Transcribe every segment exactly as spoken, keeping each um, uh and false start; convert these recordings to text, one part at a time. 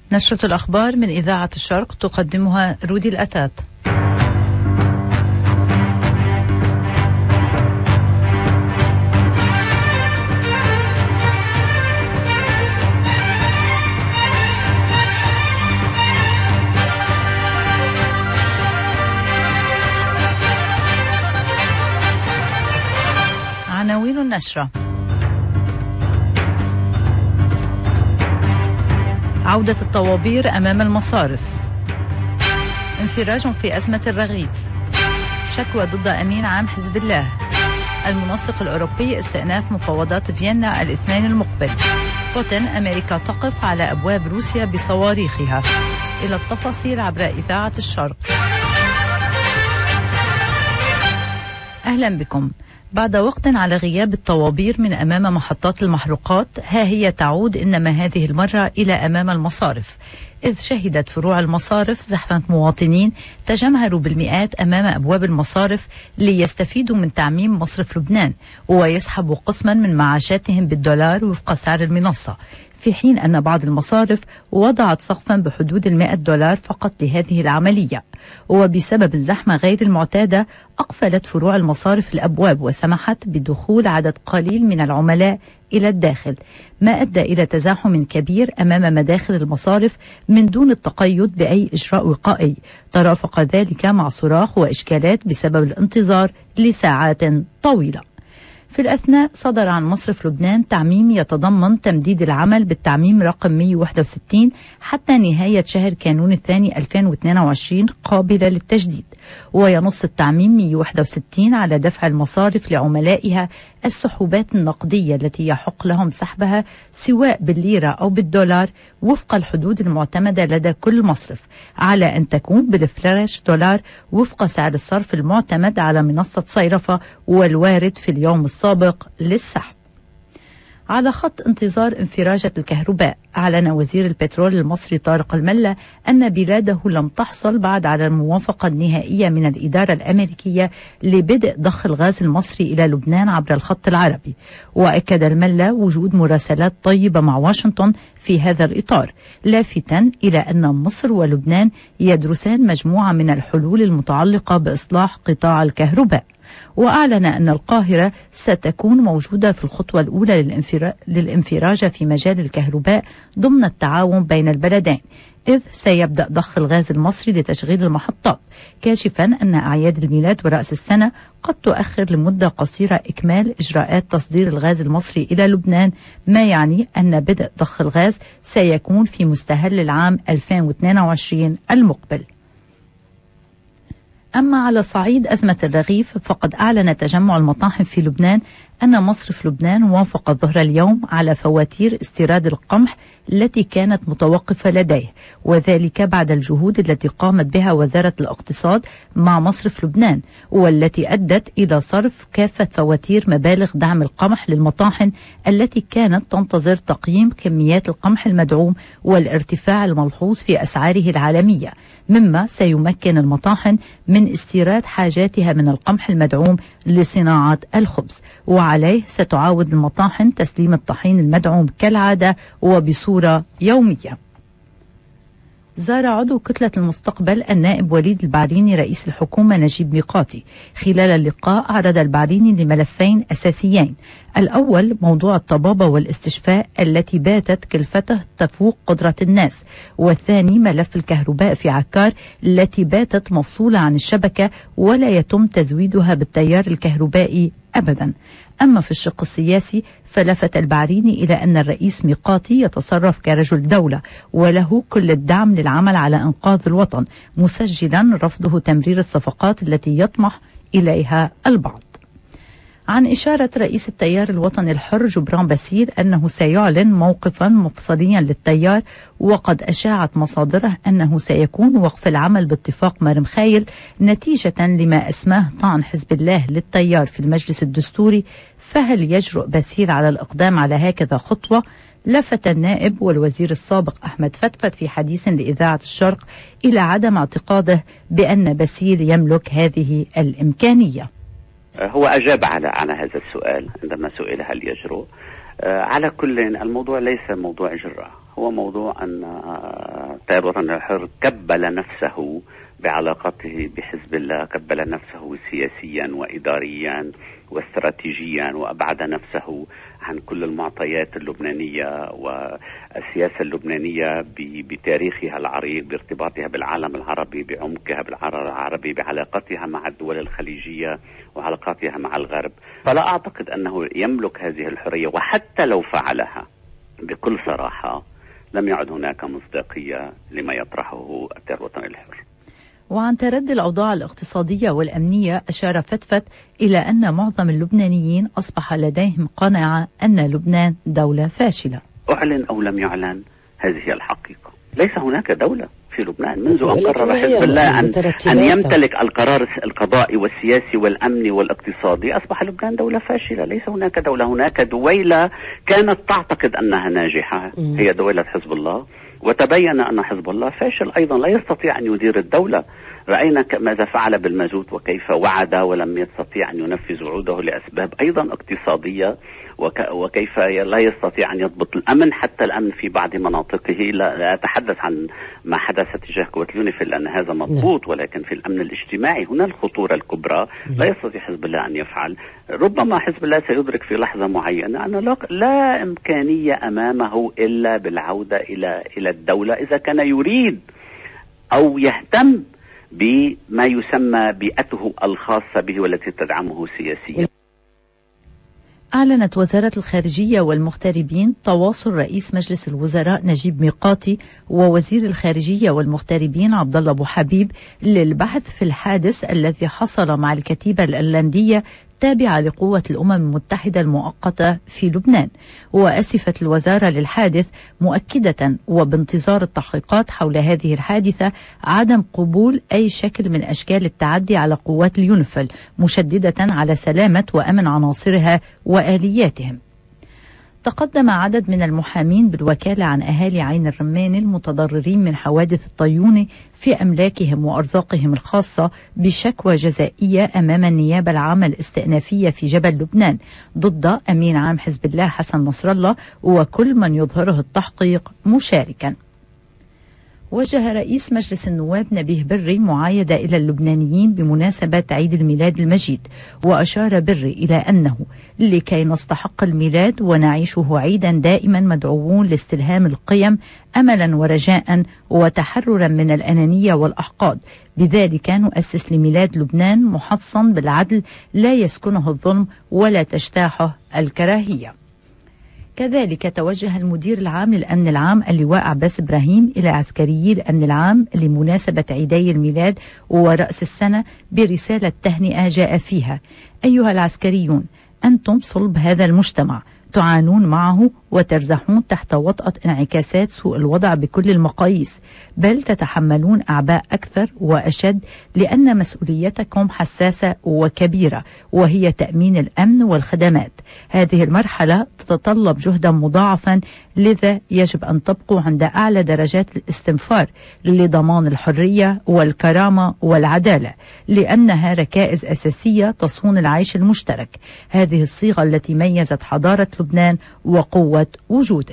نشرة الأخبار من إذاعة الشرق تقدمها رودي الأتات. عناوين النشرة: عودة الطوابير أمام المصارف، انفراج في أزمة الرغيف، شكوى ضد أمين عام حزب الله، المنسق الأوروبي استئناف مفاوضات فيينا الاثنين المقبل، بوتين أمريكا تقف على أبواب روسيا بصواريخها. إلى التفاصيل عبر إذاعة الشرق. أهلا بكم. بعد وقت على غياب الطوابير من أمام محطات المحروقات، ها هي تعود إنما هذه المرة إلى أمام المصارف، إذ شهدت فروع المصارف زحمة مواطنين تجمهروا بالمئات أمام أبواب المصارف ليستفيدوا من تعميم مصرف لبنان ويسحبوا قسما من معاشاتهم بالدولار وفق سعر المنصة، في حين أن بعض المصارف وضعت سقفا بحدود المئة دولار فقط لهذه العملية. وبسبب الزحمة غير المعتادة أقفلت فروع المصارف الأبواب وسمحت بدخول عدد قليل من العملاء إلى الداخل، ما أدى إلى تزاحم كبير أمام مداخل المصارف من دون التقيد بأي إجراء وقائي. ترافق ذلك مع صراخ وإشكالات بسبب الانتظار لساعات طويلة. في الأثناء صدر عن مصرف لبنان تعميم يتضمن تمديد العمل بالتعميم رقم مئة وواحد وستين حتى نهاية شهر كانون الثاني ألفين واثنين وعشرين قابلة للتجديد. وينص التعميم مئة وواحد وستين على دفع المصارف لعملائها السحوبات النقدية التي يحق لهم سحبها سواء بالليرة أو بالدولار وفق الحدود المعتمدة لدى كل مصرف، على أن تكون بالفلاش دولار وفق سعر الصرف المعتمد على منصة صيرفة والوارد في اليوم السابق للسحب. على خط انتظار انفراجة الكهرباء، أعلن وزير البترول المصري طارق الملا أن بلاده لم تحصل بعد على الموافقة النهائية من الإدارة الأمريكية لبدء ضخ الغاز المصري إلى لبنان عبر الخط العربي. وأكد الملا وجود مراسلات طيبة مع واشنطن في هذا الإطار، لافتا إلى أن مصر ولبنان يدرسان مجموعة من الحلول المتعلقة بإصلاح قطاع الكهرباء. وأعلن أن القاهرة ستكون موجودة في الخطوة الأولى للانفراج في مجال الكهرباء ضمن التعاون بين البلدين، إذ سيبدأ ضخ الغاز المصري لتشغيل المحطات، كاشفا أن أعياد الميلاد ورأس السنة قد تؤخر لمدة قصيرة إكمال إجراءات تصدير الغاز المصري إلى لبنان، ما يعني أن بدء ضخ الغاز سيكون في مستهل العام ألفين واثنين وعشرين المقبل. أما على صعيد أزمة الرغيف، فقد أعلن تجمع المطاحن في لبنان أن مصرف لبنان وافق ظهر اليوم على فواتير استيراد القمح التي كانت متوقفة لديه، وذلك بعد الجهود التي قامت بها وزارة الاقتصاد مع مصرف لبنان، والتي أدت إلى صرف كافة فواتير مبالغ دعم القمح للمطاحن التي كانت تنتظر تقييم كميات القمح المدعوم والارتفاع الملحوظ في أسعاره العالمية، مما سيمكن المطاحن من استيراد حاجاتها من القمح المدعوم لصناعة الخبز. وعليه ستعاود المطاحن تسليم الطحين المدعوم كالعادة وبصورة يومية. زار عضو كتلة المستقبل النائب وليد البعريني رئيس الحكومة نجيب ميقاتي. خلال اللقاء عرض البعريني لملفين أساسيين: الأول موضوع الطبابة والاستشفاء التي باتت كلفته تفوق قدرة الناس، والثاني ملف الكهرباء في عكار التي باتت مفصولة عن الشبكة ولا يتم تزويدها بالتيار الكهربائي أبدا. أما في الشق السياسي فلفت البعريني إلى أن الرئيس ميقاتي يتصرف كرجل دولة وله كل الدعم للعمل على إنقاذ الوطن، مسجلا رفضه تمرير الصفقات التي يطمح إليها البعض. عن إشارة رئيس التيار الوطني الحر جبران باسيل أنه سيعلن موقفا مفصليا للتيار، وقد أشاعت مصادره أنه سيكون وقف العمل باتفاق مرمخايل نتيجة لما أسماه طعن حزب الله للتيار في المجلس الدستوري. فهل يجرؤ باسيل على الإقدام على هكذا خطوة؟ لفت النائب والوزير السابق أحمد فتفت في حديث لإذاعة الشرق إلى عدم اعتقاده بأن باسيل يملك هذه الإمكانية. هو أجاب على على هذا السؤال عندما سئل هل يجرؤ. على كل الموضوع ليس موضوع جرأة، هو موضوع أن التيار الوطني الحر كبل نفسه بعلاقته بحزب الله، كبل نفسه سياسيا وإداريا واستراتيجيا، وأبعد نفسه عن كل المعطيات اللبنانية والسياسة اللبنانية بتاريخها العريق، بارتباطها بالعالم العربي، بعمقها بالعالم العربي، بعلاقتها مع الدول الخليجية وعلاقاتها مع الغرب. فلا أعتقد أنه يملك هذه الحرية، وحتى لو فعلها بكل صراحة لم يعد هناك مصداقية لما يطرحه التيار الوطني الحر. وعن تردي الأوضاع الاقتصادية والأمنية، أشار فتفت إلى أن معظم اللبنانيين أصبح لديهم قناعة أن لبنان دولة فاشلة. أعلن أو لم يعلن، هذه هي الحقيقة. ليس هناك دولة في لبنان منذ أن قرر حزب الله أن, أن يمتلك القرار القضائي والسياسي والأمني والاقتصادي. أصبح لبنان دولة فاشلة، ليس هناك دولة. هناك دويلة كانت تعتقد أنها ناجحة، هي دويلة حزب الله، وتبين أن حزب الله فاشل أيضا، لا يستطيع أن يدير الدولة. رأينا ماذا فعل بالمازوت، وكيف وعد ولم يستطيع أن ينفذ وعوده لأسباب أيضا اقتصادية، وك وكيف لا يستطيع أن يضبط الأمن، حتى الأمن في بعض مناطقه. لا, لا أتحدث عن ما حدث تجاه قوات اليونيفيل لأن هذا مضبوط، ولكن في الأمن الاجتماعي هنا الخطورة الكبرى. لا يستطيع حزب الله أن يفعل. ربما حزب الله سيدرك في لحظة معينة أن لا, لا إمكانية أمامه إلا بالعودة إلى إلى الدولة، إذا كان يريد أو يهتم بما يسمى بيئته الخاصة به والتي تدعمه سياسيا. أعلنت وزارة الخارجية والمغتربين تواصل رئيس مجلس الوزراء نجيب ميقاتي ووزير الخارجية والمغتربين عبد الله أبو حبيب للبحث في الحادث الذي حصل مع الكتيبة الأيرلندية تابعة لقوة الأمم المتحدة المؤقتة في لبنان. وأسفت الوزارة للحادث، مؤكدة وبانتظار التحقيقات حول هذه الحادثة عدم قبول أي شكل من أشكال التعدي على قوات اليونيفيل، مشددة على سلامة وأمن عناصرها وآلياتهم. تقدم عدد من المحامين بالوكالة عن أهالي عين الرمان المتضررين من حوادث الطيون في أملاكهم وأرزاقهم الخاصة بشكوى جزائية أمام النيابة العامة الاستئنافية في جبل لبنان ضد أمين عام حزب الله حسن نصر الله وكل من يظهره التحقيق مشاركا. وجه رئيس مجلس النواب نبيه بري معايدة إلى اللبنانيين بمناسبة عيد الميلاد المجيد، وأشار بري إلى أنه لكي نستحق الميلاد ونعيشه عيدا دائما مدعوون لاستلهام القيم أملا ورجاء وتحررا من الأنانية والأحقاد، بذلك نؤسس لميلاد لبنان محصن بالعدل لا يسكنه الظلم ولا تجتاحه الكراهية. كذلك توجه المدير العام للأمن العام اللواء عباس إبراهيم إلى عسكريي الأمن العام لمناسبة عيدي الميلاد ورأس السنة برسالة تهنئة جاء فيها: أيها العسكريون، أنتم صلب هذا المجتمع، تعانون معه وترزحون تحت وطأة انعكاسات سوء الوضع بكل المقاييس، بل تتحملون أعباء أكثر وأشد لأن مسؤوليتكم حساسة وكبيرة، وهي تأمين الأمن والخدمات. هذه المرحلة تتطلب جهدا مضاعفا، لذا يجب أن تبقوا عند أعلى درجات الاستنفار لضمان الحرية والكرامة والعدالة، لأنها ركائز أساسية تصون العيش المشترك. هذه الصيغة التي ميزت حضارة لبنان وقوة وجوده.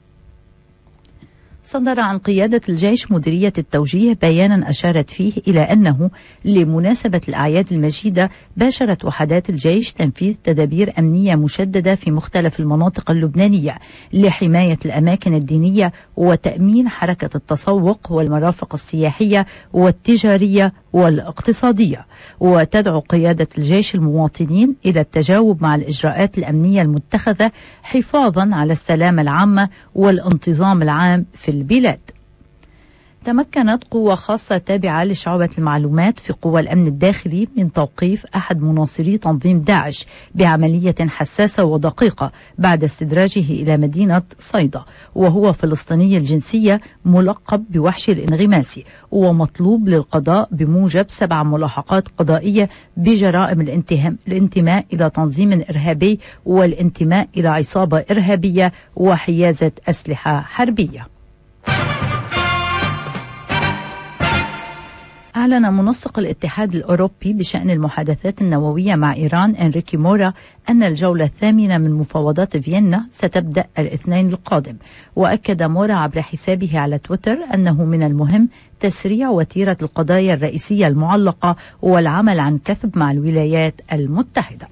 صدر عن قيادة الجيش مديرية التوجيه بيانا أشارت فيه إلى أنه لمناسبة الأعياد المجيدة باشرت وحدات الجيش تنفيذ تدابير أمنية مشددة في مختلف المناطق اللبنانية لحماية الأماكن الدينية وتأمين حركة التسوق والمرافق السياحية والتجارية والاقتصادية. وتدعو قيادة الجيش المواطنين إلى التجاوب مع الإجراءات الأمنية المتخذة حفاظا على السلامة العامة والانتظام العام في البلاد. تمكنت قوة خاصة تابعة لشعبة المعلومات في قوى الأمن الداخلي من توقيف أحد مناصري تنظيم داعش بعملية حساسة ودقيقة بعد استدراجه إلى مدينة صيدا، وهو فلسطيني الجنسية ملقب بوحش الانغماسي، ومطلوب للقضاء بموجب سبع ملاحقات قضائية بجرائم الانتماء إلى تنظيم إرهابي والانتماء إلى عصابة إرهابية وحيازة أسلحة حربية. أعلن منسق الاتحاد الأوروبي بشأن المحادثات النووية مع إيران إنريكي مورا أن الجولة الثامنة من مفاوضات فيينا ستبدأ الاثنين القادم. وأكد مورا عبر حسابه على تويتر أنه من المهم تسريع وتيرة القضايا الرئيسية المعلقة والعمل عن كثب مع الولايات المتحدة.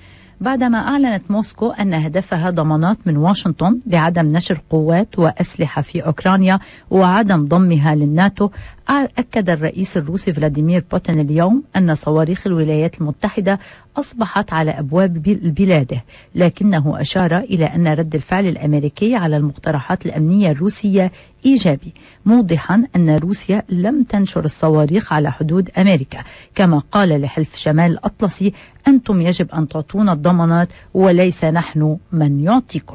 بعدما أعلنت موسكو أن هدفها ضمانات من واشنطن بعدم نشر قوات وأسلحة في أوكرانيا وعدم ضمها للناتو، أكد الرئيس الروسي فلاديمير بوتين اليوم أن صواريخ الولايات المتحدة أصبحت على أبواب بلاده، لكنه أشار إلى أن رد الفعل الأمريكي على المقترحات الأمنية الروسية إيجابي، موضحا أن روسيا لم تنشر الصواريخ على حدود أمريكا. كما قال لحلف شمال الأطلسي: أنتم يجب أن تعطونا الضمانات وليس نحن من يعطيكم.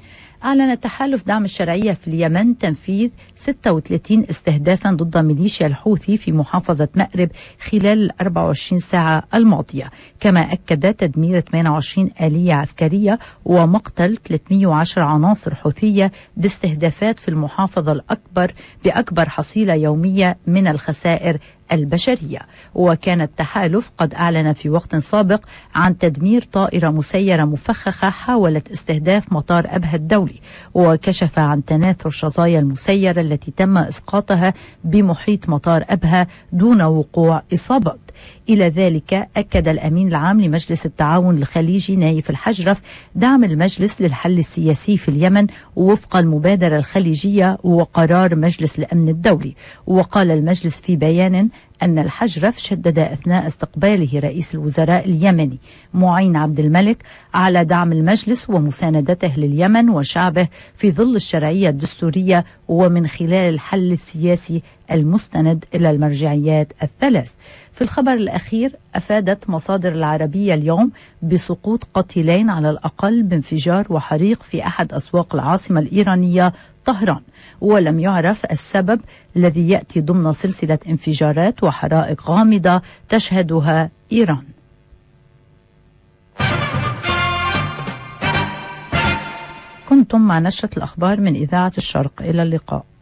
أعلن تحالف دعم الشرعية في اليمن تنفيذ ستة وثلاثين استهدافا ضد ميليشيا الحوثي في محافظة مأرب خلال ال أربع وعشرين ساعة الماضية. كما أكد تدمير ثمانية وعشرين آلية عسكرية ومقتل ثلاثمئة وعشرة عناصر حوثية باستهدافات في المحافظة الأكبر بأكبر حصيلة يومية من الخسائر البشرية. وكان التحالف قد أعلن في وقت سابق عن تدمير طائرة مسيرة مفخخة حاولت استهداف مطار أبها الدولي، وكشف عن تناثر شظايا المسيرة التي تم إسقاطها بمحيط مطار أبها دون وقوع إصابات. إلى ذلك أكد الأمين العام لمجلس التعاون الخليجي نايف الحجرف دعم المجلس للحل السياسي في اليمن وفق المبادرة الخليجية وقرار مجلس الأمن الدولي. وقال المجلس في بيان أن الحجرف شدد أثناء استقباله رئيس الوزراء اليمني معين عبد الملك على دعم المجلس ومساندته لليمن وشعبه في ظل الشرعية الدستورية ومن خلال الحل السياسي المستند إلى المرجعيات الثلاث. في الخبر الأخير، أفادت مصادر العربية اليوم بسقوط قتيلين على الأقل بانفجار وحريق في أحد أسواق العاصمة الإيرانية طهران، ولم يعرف السبب الذي يأتي ضمن سلسلة انفجارات وحرائق غامضة تشهدها إيران. كنتم مع نشرة الأخبار من إذاعة الشرق، إلى اللقاء.